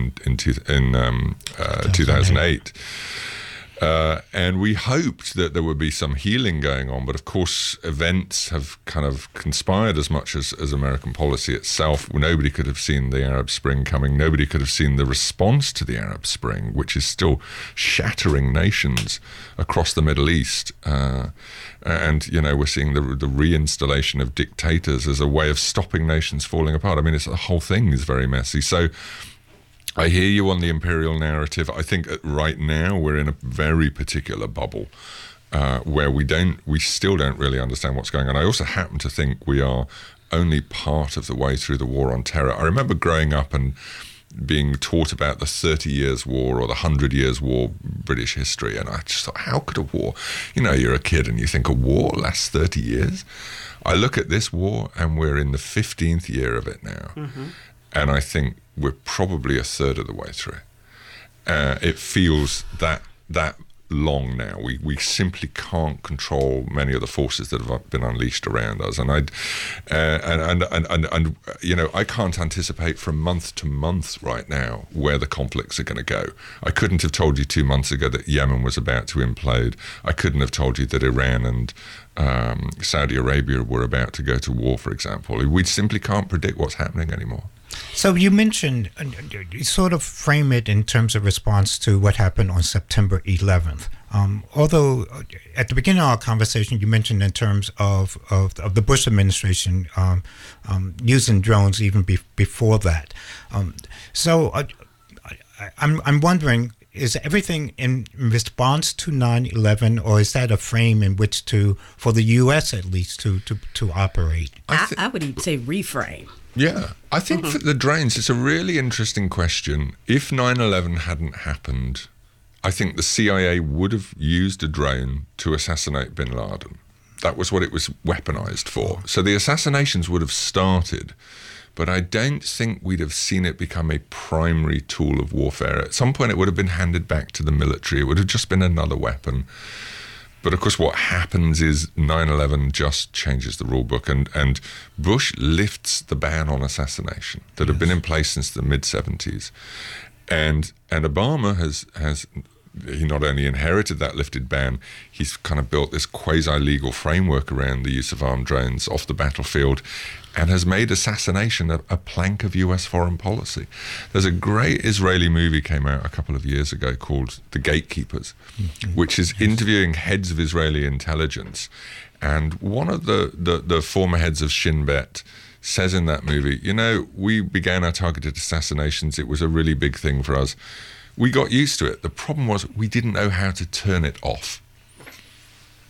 2008. And we hoped that there would be some healing going on, but of course events have kind of conspired as much as American policy itself. Nobody could have seen the Arab Spring coming. Nobody could have seen the response to the Arab Spring, which is still shattering nations across the Middle East. And we're seeing the reinstallation of dictators as a way of stopping nations falling apart. I mean, the whole thing is very messy. So I hear you on the imperial narrative. I think right now we're in a very particular bubble where we still don't really understand what's going on. I also happen to think we are only part of the way through the war on terror. I remember growing up and being taught about the 30 Years' War or the 100 Years' War British history, and I just thought, how could a war? You're a kid and you think a war lasts 30 years? I look at this war and we're in the 15th year of it now. Mm-hmm. And I think we're probably a third of the way through. It feels that long now. We simply can't control many of the forces that have been unleashed around us. And I can't anticipate from month to month right now where the conflicts are going to go. I couldn't have told you 2 months ago that Yemen was about to implode. I couldn't have told you that Iran and Saudi Arabia were about to go to war, for example. We simply can't predict what's happening anymore.
So you mentioned, you sort of frame it in terms of response to what happened on September 11th. Although at the beginning of our conversation, you mentioned in terms of the Bush administration using drones even before that. So I'm wondering, is everything in response to 9/11, or is that a frame in which for the U.S. at least to operate?
I would even say reframe.
Yeah, I think for the drones, it's a really interesting question. If 9/11 hadn't happened, I think the CIA would have used a drone to assassinate bin Laden. That was what it was weaponized for. So the assassinations would have started, but I don't think we'd have seen it become a primary tool of warfare. At some point, it would have been handed back to the military. It would have just been another weapon. But of course, what happens is 9/11 just changes the rule book, and Bush lifts the ban on assassination that had been in place since the mid-70s. And Obama has he not only inherited that lifted ban, he's kind of built this quasi-legal framework around the use of armed drones off the battlefield, and has made assassination a plank of US foreign policy. There's a great Israeli movie came out a couple of years ago called The Gatekeepers, which is interviewing heads of Israeli intelligence. And one of the former heads of Shin Bet says in that movie, we began our targeted assassinations. It was a really big thing for us. We got used to it. The problem was we didn't know how to turn it off.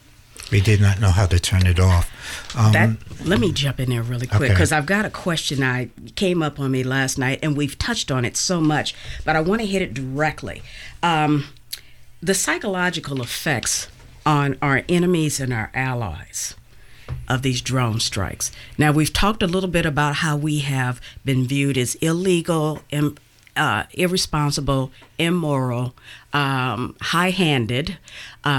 We did not know how to turn it off.
Let me jump in there really quick, because I've got a question I came up on me last night, and we've touched on it so much, but I want to hit it directly. The psychological effects on our enemies and our allies of these drone strikes. Now, we've talked a little bit about how we have been viewed as illegal, irresponsible, immoral, high-handed,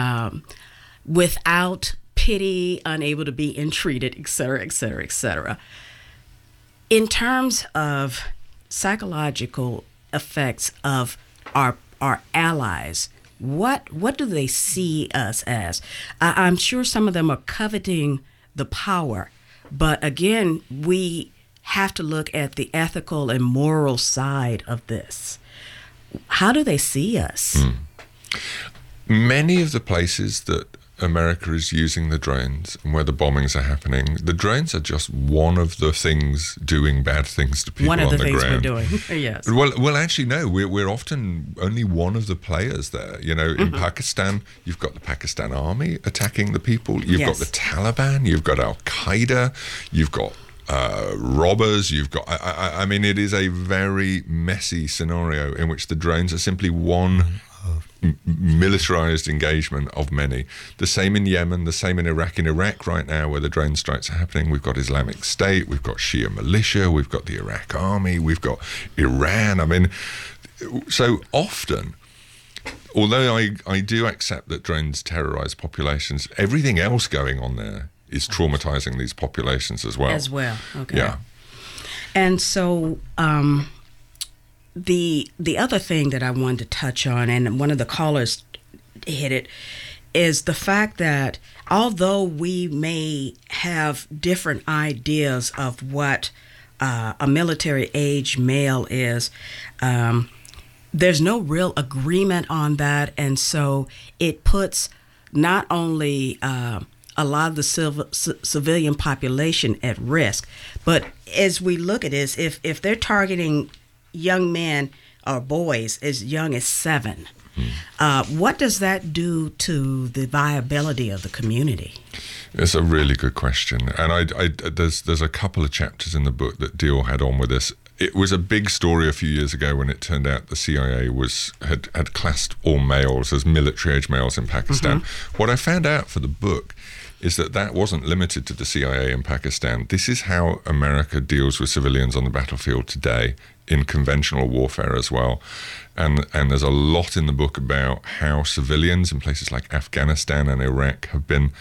without pity, unable to be entreated, et cetera, et cetera, et cetera. In terms of psychological effects of our allies, what do they see us as? I'm sure some of them are coveting the power, but again, we have to look at the ethical and moral side of this. How do they see us?
Many of the places that America is using the drones and where the bombings are happening, the drones are just one of the things doing bad things to people on the ground.
One of the things we're doing, yes.
Well, actually, no. We're often only one of the players there. You know, in Pakistan, you've got the Pakistan army attacking the people. You've got the Taliban. You've got Al Qaeda. You've got robbers. You've got. I mean, it is a very messy scenario in which the drones are simply one militarized engagement of many. The same in Yemen, the same in Iraq. In Iraq right now, where the drone strikes are happening, we've got Islamic State, we've got Shia militia, we've got the Iraq army, we've got Iran. I mean, so often, although I do accept that drones terrorize populations, everything else going on there is traumatizing these populations as well.
Okay.
Yeah.
And so the other thing that I wanted to touch on, and one of the callers hit it, is the fact that although we may have different ideas of what a military age male is, there's no real agreement on that, and so it puts not only a lot of the civilian population at risk, but as we look at this, if they're targeting young men or boys as young as 7, what does that do to the viability of the community?
It's a really good question, and there's a couple of chapters in the book that deal head on with this. It was a big story a few years ago when it turned out the CIA had classed all males as military-age males in Pakistan. What I found out for the book is that wasn't limited to the CIA in Pakistan. This is how America deals with civilians on the battlefield today in conventional warfare as well. And there's a lot in the book about how civilians in places like Afghanistan and Iraq have been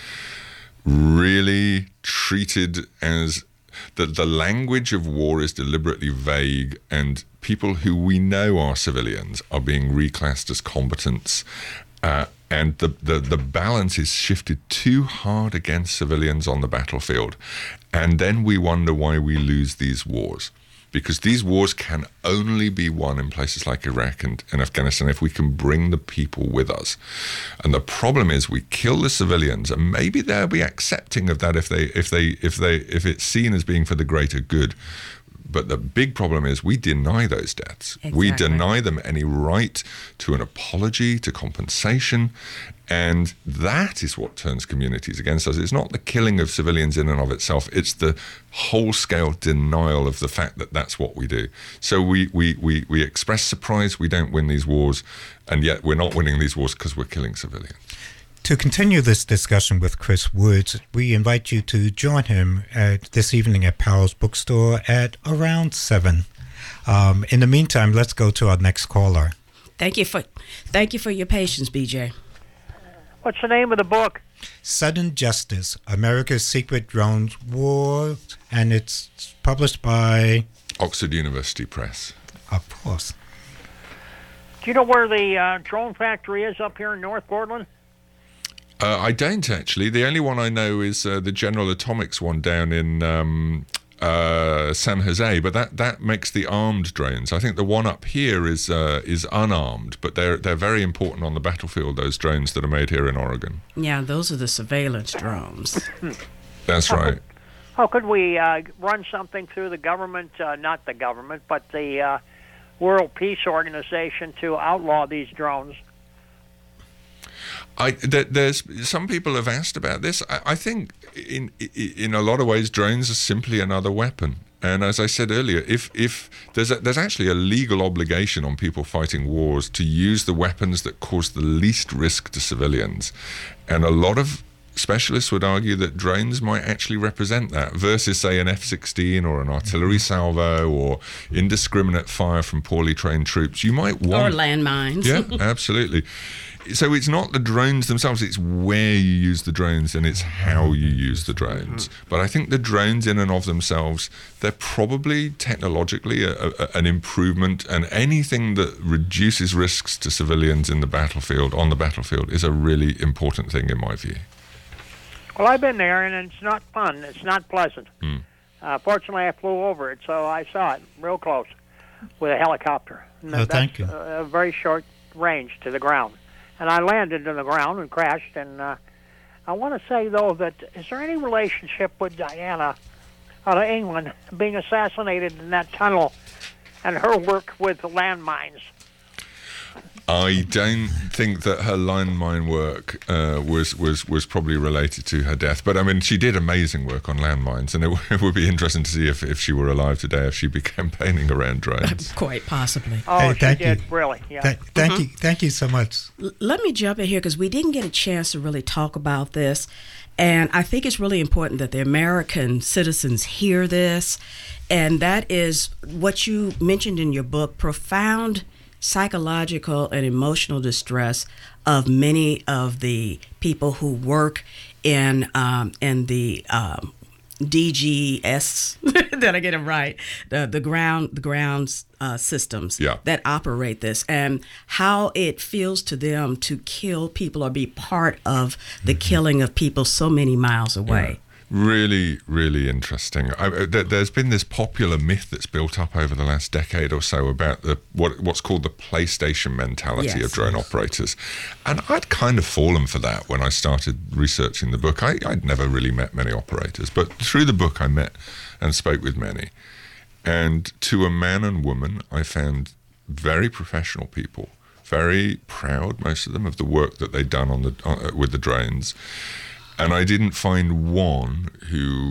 really treated as the language of war is deliberately vague, and people who we know are civilians are being reclassed as combatants. And the balance is shifted too hard against civilians on the battlefield. And then we wonder why we lose these wars. Because these wars can only be won in places like Iraq and Afghanistan if we can bring the people with us. And the problem is we kill the civilians, and maybe they'll be accepting of that if it's seen as being for the greater good. But the big problem is we deny those deaths. Exactly. We deny them any right to an apology, to compensation, and that is what turns communities against us. It's not the killing of civilians in and of itself. It's the whole-scale denial of the fact that that's what we do. So we express surprise we don't win these wars, and yet we're not winning these wars because we're killing civilians.
To continue this discussion with Chris Woods, we invite you to join him this evening at Powell's Bookstore at around 7. In the meantime, let's go to our next caller.
Thank you for your patience, BJ.
What's the name of the book?
Sudden Justice, America's Secret Drone War, and it's published by
Oxford University Press.
Of course.
Do you know where the drone factory is up here in North Portland?
I don't actually. The only one I know is the General Atomics one down in San Jose, but that makes the armed drones. I think the one up here is unarmed, but they're very important on the battlefield. Those drones that are made here in Oregon.
Yeah, those are the surveillance drones.
That's right.
How could we run something through the government? Not the government, but the World Peace Organization to outlaw these drones?
There's some people have asked about this. I think in a lot of ways drones are simply another weapon. And as I said earlier, if there's actually a legal obligation on people fighting wars to use the weapons that cause the least risk to civilians, and a lot of specialists would argue that drones might actually represent that versus, say, an F-16 or an artillery salvo or indiscriminate fire from poorly trained troops. You might want...
Or landmines.
Yeah, absolutely. So it's not the drones themselves, it's where you use the drones and it's how you use the drones. But I think the drones in and of themselves, they're probably technologically an improvement, and anything that reduces risks to civilians in the battlefield, on the battlefield, is a really important thing in my view.
Well, I've been there, and it's not fun. It's not pleasant. Fortunately, I flew over it, so I saw it real close with a helicopter.
Thank you.
A very short range to the ground. And I landed on the ground and crashed. And I want to say, though, that is there any relationship with Diana out of England being assassinated in that tunnel and her work with landmines?
I don't think that her landmine work was probably related to her death. But, I mean, she did amazing work on landmines, and it would be interesting to see if she were alive today, if she'd be campaigning around drones.
Quite possibly.
Oh,
Hey, thank
she did,
you.
really, yeah.
Thank you so much.
Let me jump in here because we didn't get a chance to really talk about this. And I think it's really important that the American citizens hear this. And that is what you mentioned in your book, profound psychological and emotional distress of many of the people who work in the DGS. Did I get it right? The ground systems that operate this, and how it feels to them to kill people or be part of the killing of people so many miles away.
Yeah. Really, really interesting. There's been this popular myth that's built up over the last decade or so about what's called the PlayStation mentality of drone operators. And I'd kind of fallen for that when I started researching the book. I'd never really met many operators, but through the book I met and spoke with many. And to a man and woman, I found very professional people, very proud, most of them, of the work that they'd done with the drones. And I didn't find one who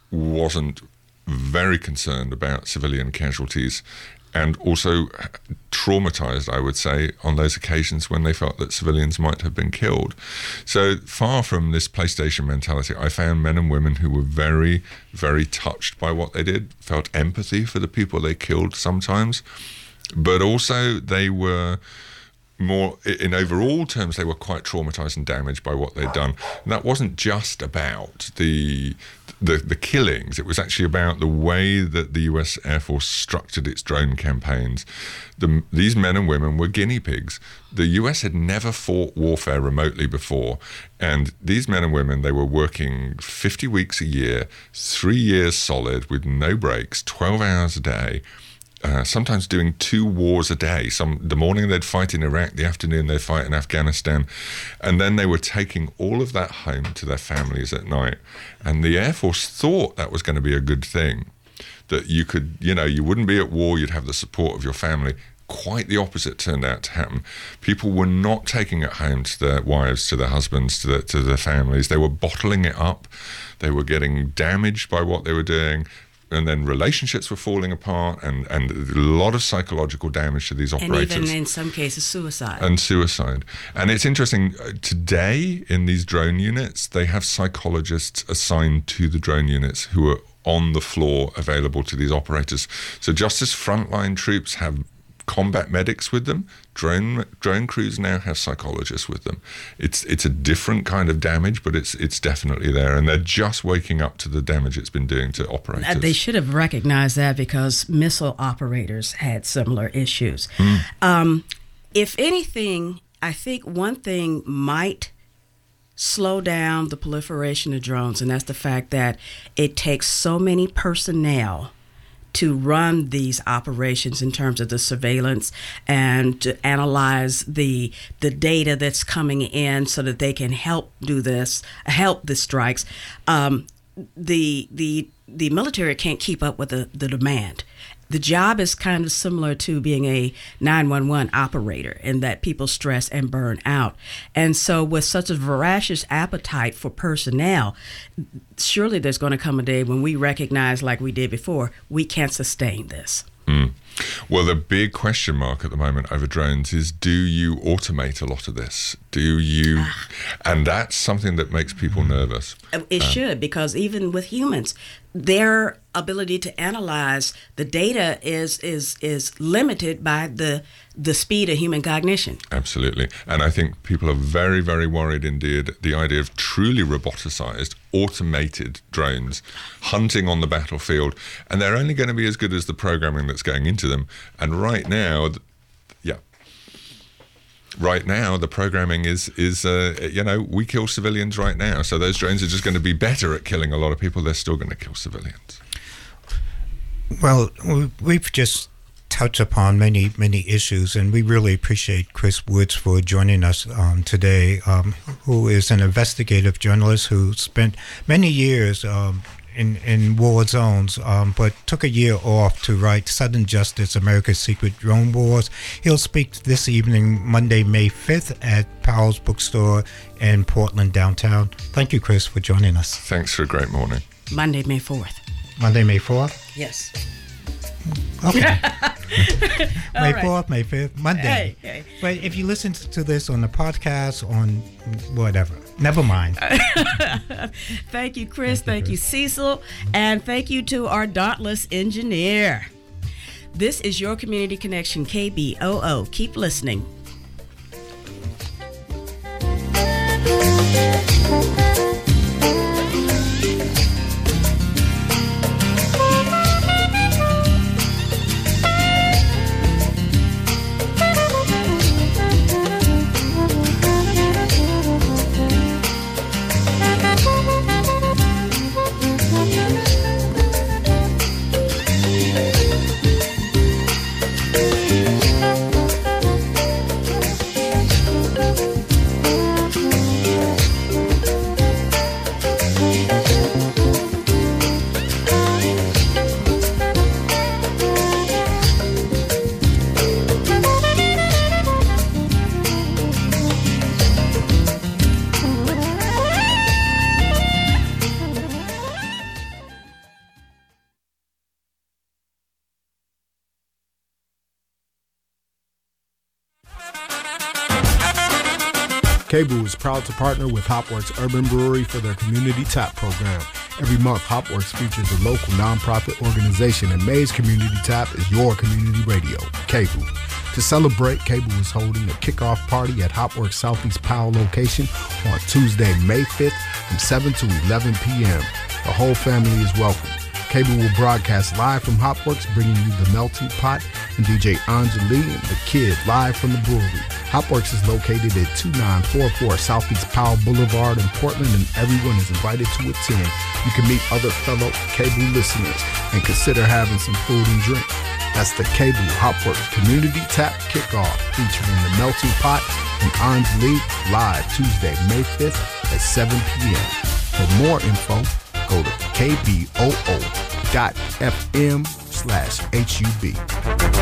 wasn't very concerned about civilian casualties and also traumatized, I would say, on those occasions when they felt that civilians might have been killed. So far from this PlayStation mentality, I found men and women who were very, very touched by what they did, felt empathy for the people they killed sometimes, but also they were more, in overall terms, they were quite traumatized and damaged by what they'd done. And that wasn't just about the killings. It was actually about the way that the US Air Force structured its drone campaigns. These men and women were guinea pigs. The US had never fought warfare remotely before. And these men and women, they were working 50 weeks a year, 3 years solid with no breaks, 12 hours a day. Sometimes doing 2 wars a day. The morning they'd fight in Iraq, the afternoon they'd fight in Afghanistan. And then they were taking all of that home to their families at night. And the Air Force thought that was going to be a good thing, that you could, you wouldn't be at war, you'd have the support of your family. Quite the opposite turned out to happen. People were not taking it home to their wives, to their husbands, to their families. They were bottling it up. They were getting damaged by what they were doing. And then relationships were falling apart, and a lot of psychological damage to these operators.
And even in some cases, suicide.
And it's interesting, today in these drone units, they have psychologists assigned to the drone units who are on the floor available to these operators. So just as frontline troops have combat medics with them, drone crews now have psychologists with them. It's a different kind of damage, but it's definitely there, and they're just waking up to the damage it's been doing to operators.
They should have recognized that because missile operators had similar issues. If anything, I think one thing might slow down the proliferation of drones, and that's the fact that it takes so many personnel to run these operations in terms of the surveillance and to analyze the data that's coming in so that they can help the strikes. The military can't keep up with the demand. the job is kind of similar to being a 911 operator in that people stress and burn out. And so with such a voracious appetite for personnel, surely there's going to come a day when we recognize, like we did before, we can't sustain this.
Well, the big question mark at the moment over drones is, do you automate a lot of this? Do you? And that's something that makes people nervous.
It should, because even with humans, their ability to analyze the data is limited by the speed of human cognition.
Absolutely. And I think people are very, very worried indeed. The idea of truly roboticized, automated drones hunting on the battlefield, and they're only going to be as good as the programming that's going into them. And right now, the programming is we kill civilians right now. So those drones are just going to be better at killing a lot of people. They're still going to kill civilians.
Well, we've just touched upon many issues, and we really appreciate Chris Woods for joining us today, who is an investigative journalist who spent many years in war zones, but took a year off to write Sudden Justice, America's Secret Drone Wars. He'll speak this evening, Monday, May 5th, at Powell's Bookstore in Portland, downtown. Thank you, Chris, for joining us.
Thanks for a great morning.
Monday, May 4th.
Monday, May 4th?
Yes.
Okay. May 4th,
right.
May 5th, Monday.
Hey.
But if you listen to this on the podcast, on whatever, never mind.
Thank you, Chris. Thank you, Cecil. And thank you to our dauntless engineer. This is your Community Connection, KBOO. Keep listening.
KBOO is proud to partner with Hopworks Urban Brewery for their Community Tap program. Every month, Hopworks features a local nonprofit organization, and May's Community Tap is your community radio, KBOO. To celebrate, KBOO is holding a kickoff party at Hopworks Southeast Powell location on Tuesday, May 5th from 7 to 11 p.m. The whole family is welcome. KBOO will broadcast live from Hopworks, bringing you The Melting Pot and DJ Anjali and The Kid live from the brewery. Hopworks is located at 2944 Southeast Powell Boulevard in Portland, and everyone is invited to attend. You can meet other fellow KBOO listeners and consider having some food and drink. That's the KBOO Hopworks Community Tap Kickoff, featuring The Melting Pot and Anjali live Tuesday, May 5th at 7 p.m. For more info, go to kboo.fm/HUB.